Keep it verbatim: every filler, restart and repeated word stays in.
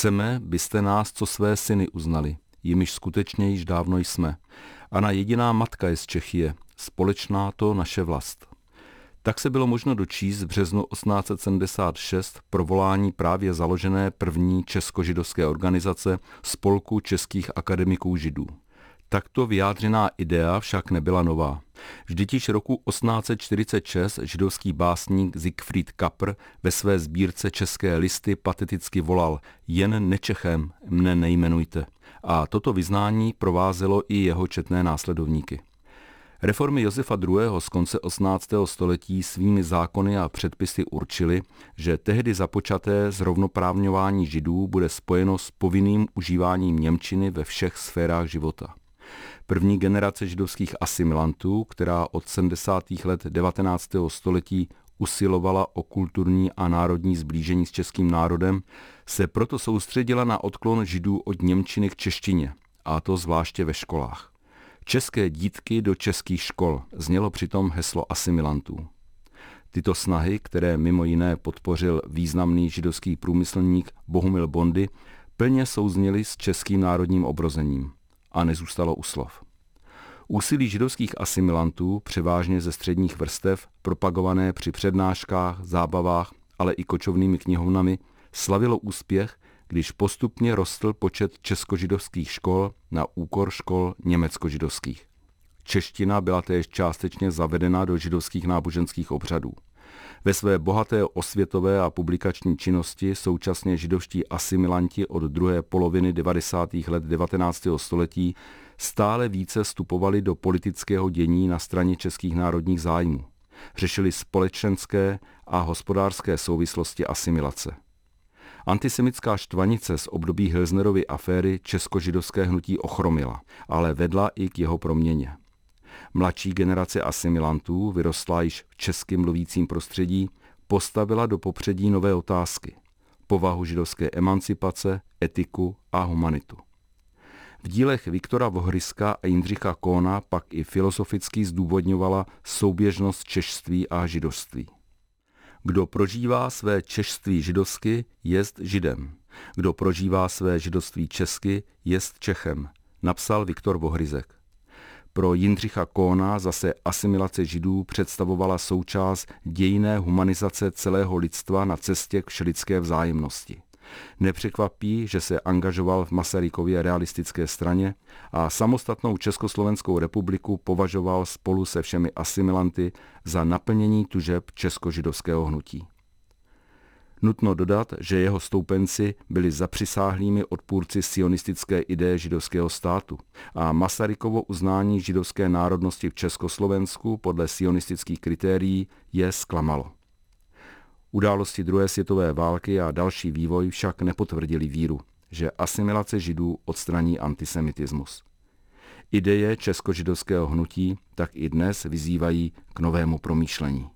Chceme, byste nás co své syny uznali, jimiž skutečně již dávno jsme. A na jediná matka je z Čechie, společná to naše vlast. Tak se bylo možno dočíst v březnu osmnáct set sedmdesát šest provolání právě založené první česko-židovské organizace Spolku českých akademiků židů. Takto vyjádřená idea však nebyla nová. Vždyť již roku osmnáct set čtyřicet šest židovský básník Siegfried Kapr ve své sbírce České listy pateticky volal: jen nečechem mne nejmenujte. A toto vyznání provázelo i jeho četné následovníky. Reformy Josefa druhého. z konce osmnáctého století svými zákony a předpisy určily, že tehdy započaté zrovnoprávňování židů bude spojeno s povinným užíváním němčiny ve všech sférách života. První generace židovských asimilantů, která od sedmdesátých let devatenáctého století usilovala o kulturní a národní sblížení s českým národem, se proto soustředila na odklon židů od němčiny k češtině, a to zvláště ve školách. České dítky do českých škol znělo přitom heslo asimilantů. Tyto snahy, které mimo jiné podpořil významný židovský průmyslník Bohumil Bondy, plně souzněly s českým národním obrozením. A nezůstalo u slov. Úsilí židovských asimilantů, převážně ze středních vrstev, propagované při přednáškách, zábavách, ale i kočovnými knihovnami, slavilo úspěch, když postupně rostl počet českožidovských škol na úkor škol německožidovských. Čeština byla též částečně zavedena do židovských náboženských obřadů. Ve své bohaté osvětové a publikační činnosti současně židovští asimilanti od druhé poloviny devadesátých let devatenáctého století stále více vstupovali do politického dění na straně českých národních zájmů. Řešili společenské a hospodářské souvislosti asimilace. Antisemitská štvanice z období Hilsnerovy aféry česko-židovské hnutí ochromila, ale vedla i k jeho proměně. Mladší generace asimilantů, vyrostlá již v česky mluvícím prostředí, postavila do popředí nové otázky. Povahu židovské emancipace, etiku a humanitu. V dílech Viktora Vohryska a Jindřicha Kohna pak i filozoficky zdůvodňovala souběžnost češství a židovství. Kdo prožívá své češství židovsky, jest židem. Kdo prožívá své židovství česky, jest Čechem, napsal Viktor Vohryzek. Pro Jindřicha Kohna zase asimilace židů představovala součást dějinné humanizace celého lidstva na cestě k všelidské vzájemnosti. Nepřekvapí, že se angažoval v Masarykově realistické straně a samostatnou Československou republiku považoval spolu se všemi asimilanty za naplnění tužeb českožidovského hnutí. Nutno dodat, že jeho stoupenci byli zapřisáhlými odpůrci sionistické ideje židovského státu a Masarykovo uznání židovské národnosti v Československu podle sionistických kritérií je zklamalo. Události druhé světové války a další vývoj však nepotvrdili víru, že asimilace židů odstraní antisemitismus. Ideje českožidovského hnutí tak i dnes vyzývají k novému promýšlení.